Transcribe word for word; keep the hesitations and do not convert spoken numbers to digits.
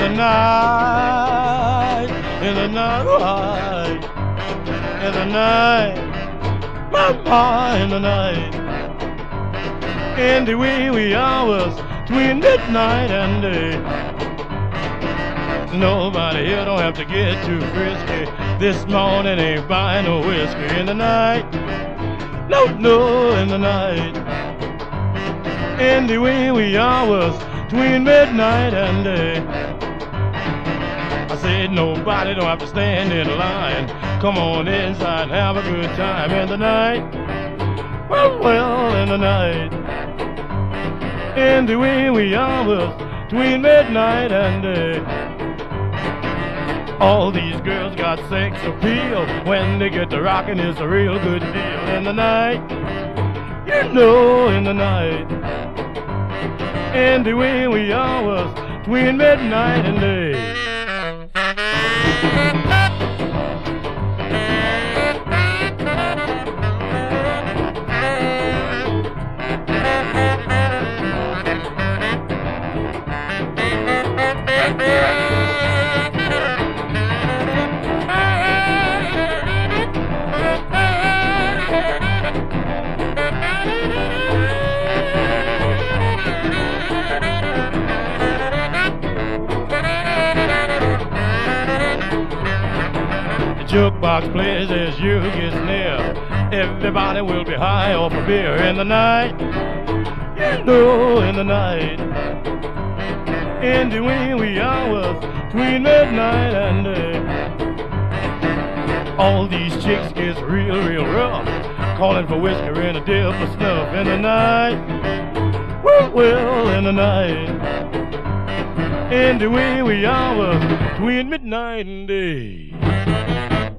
night, in the night, in the night, mama, in the night, in the wee wee hours between midnight and day. Nobody here don't have to get too frisky. This morning ain't buying no whiskey. In the night, no, no, in the night, in the wee wee hours between midnight and day. I said nobody don't have to stand in line. Come on inside and have a good time. In the night, well, well, in the night, in the wee wee hours between midnight and day. All these girls got sex appeal. When they get to rockin', it's a real good deal. In the night, you know, in the night, in the wee wee hours between midnight and day. Jukebox plays as you get near. Everybody will be high off a beer. In the night, you know, in the night, in the wee wee hours between midnight and day. All these chicks gets real, real rough, calling for whiskey and a dip of snuff. In the night, well, well, in the night, in the wee wee hours between midnight and day.